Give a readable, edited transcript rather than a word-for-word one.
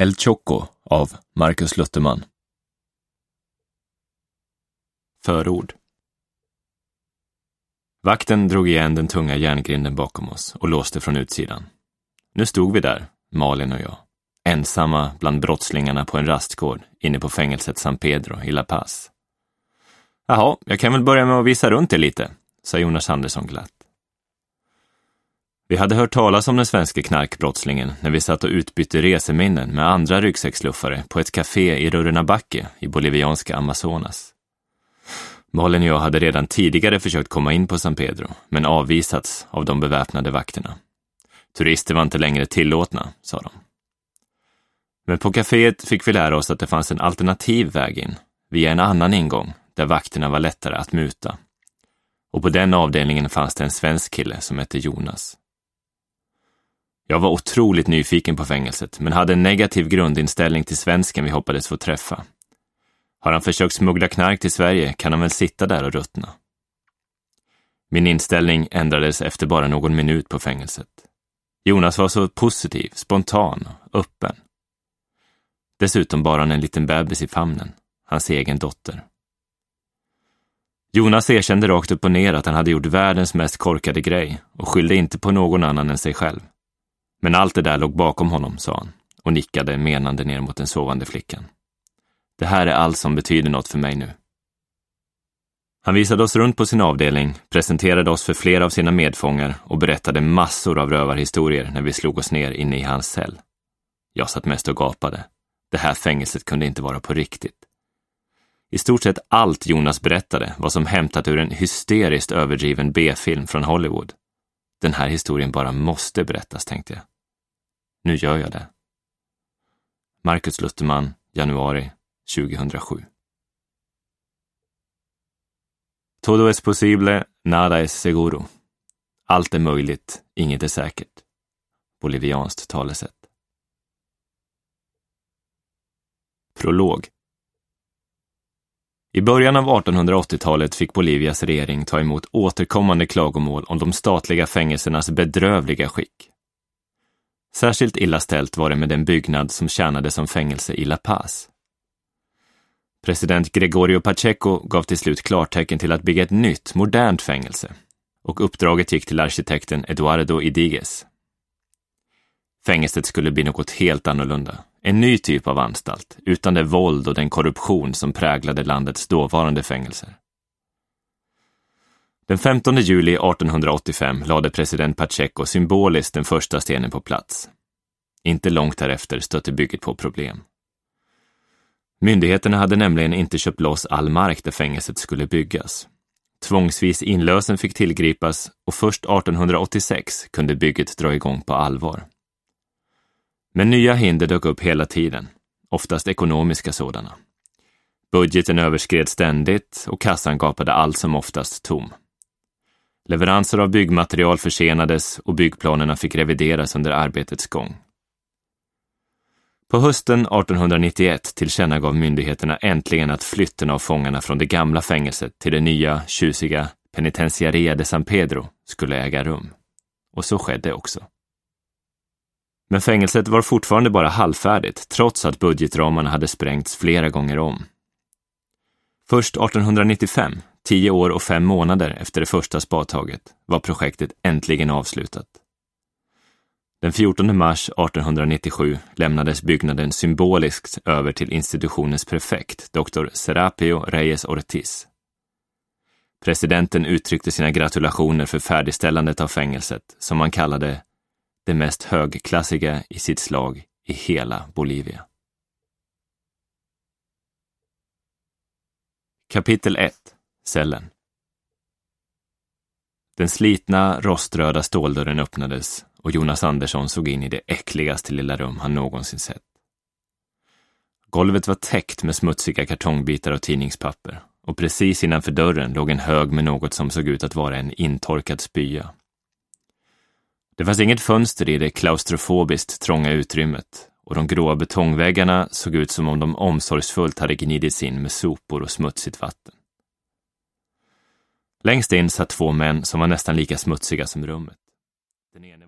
El Choco av Marcus Lutherman. Förord. Vakten drog igen den tunga järngrinden bakom oss och låste från utsidan. Nu stod vi där, Malin och jag, ensamma bland brottslingarna på en rastgård inne på fängelset San Pedro i La Paz. Jaha, jag kan väl börja med att visa runt det lite, sa Jonas Andersson glatt. Vi hade hört talas om den svenska knarkbrottslingen när vi satt och utbytte reseminnen med andra ryggsäcksluffare på ett café i Rurrenabaque i bolivianska Amazonas. Malin och jag hade redan tidigare försökt komma in på San Pedro, men avvisats av de beväpnade vakterna. Turister var inte längre tillåtna, sa de. Men på kaféet fick vi lära oss att det fanns en alternativ väg in, via en annan ingång, där vakterna var lättare att muta. Och på den avdelningen fanns det en svensk kille som hette Jonas. Jag var otroligt nyfiken på fängelset, men hade en negativ grundinställning till svensken vi hoppades få träffa. Har han försökt smuggla knark till Sverige kan han väl sitta där och ruttna. Min inställning ändrades efter bara någon minut på fängelset. Jonas var så positiv, spontan och öppen. Dessutom bar han en liten bebis i famnen, hans egen dotter. Jonas erkände rakt upp och ner att han hade gjort världens mest korkade grej och skyllde inte på någon annan än sig själv. Men allt det där låg bakom honom, sa han, och nickade menande ner mot den sovande flickan. Det här är allt som betyder något för mig nu. Han visade oss runt på sin avdelning, presenterade oss för flera av sina medfångar och berättade massor av rövarhistorier när vi slog oss ner inne i hans cell. Jag satt mest och gapade. Det här fängelset kunde inte vara på riktigt. I stort sett allt Jonas berättade var som hämtat ur en hysteriskt överdriven B-film från Hollywood. Den här historien bara måste berättas, tänkte jag. Nu gör jag det. Marcus Lutherman, januari 2007. Todo es posible, nada es seguro. Allt är möjligt, inget är säkert. Bolivianskt talesätt. Prolog. I början av 1880-talet fick Bolivias regering ta emot återkommande klagomål om de statliga fängelsernas bedrövliga skick. Särskilt illa ställt var det med den byggnad som tjänade som fängelse i La Paz. President Gregorio Pacheco gav till slut klartecken till att bygga ett nytt, modernt fängelse, och uppdraget gick till arkitekten Eduardo Idigues. Fängelset skulle bli något helt annorlunda, en ny typ av anstalt, utan det våld och den korruption som präglade landets dåvarande fängelser. Den 15 juli 1885 lade president Pacheco symboliskt den första stenen på plats. Inte långt därefter stötte bygget på problem. Myndigheterna hade nämligen inte köpt loss all mark där fängelset skulle byggas. Tvångsvis inlösen fick tillgripas och först 1886 kunde bygget dra igång på allvar. Men nya hinder dök upp hela tiden, oftast ekonomiska sådana. Budgeten överskred ständigt och kassan gapade allt som oftast tom. Leveranser av byggmaterial försenades och byggplanerna fick revideras under arbetets gång. På hösten 1891 tillkännagav myndigheterna äntligen att flytten av fångarna från det gamla fängelset till det nya, tjusiga Penitenciaria de San Pedro skulle äga rum. Och så skedde också. Men fängelset var fortfarande bara halvfärdigt, trots att budgetramarna hade sprängts flera gånger om. Först 1895, 10 år och 5 månader efter det första spadtaget, var projektet äntligen avslutat. Den 14 mars 1897 lämnades byggnaden symboliskt över till institutionens prefekt, Dr. Serapio Reyes Ortiz. Presidenten uttryckte sina gratulationer för färdigställandet av fängelset, som man kallade det mest högklassiga i sitt slag i hela Bolivia. Kapitel 1. Cellen. Den slitna, roströda ståldörren öppnades och Jonas Andersson såg in i det äckligaste lilla rum han någonsin sett. Golvet var täckt med smutsiga kartongbitar och tidningspapper, och precis innanför dörren låg en hög med något som såg ut att vara en intorkad spya. Det fanns inget fönster i det klaustrofobiskt trånga utrymmet, och de gråa betongväggarna såg ut som om de omsorgsfullt hade gnidits in med sopor och smutsigt vatten. Längst in satt 2 män som var nästan lika smutsiga som rummet. Den ene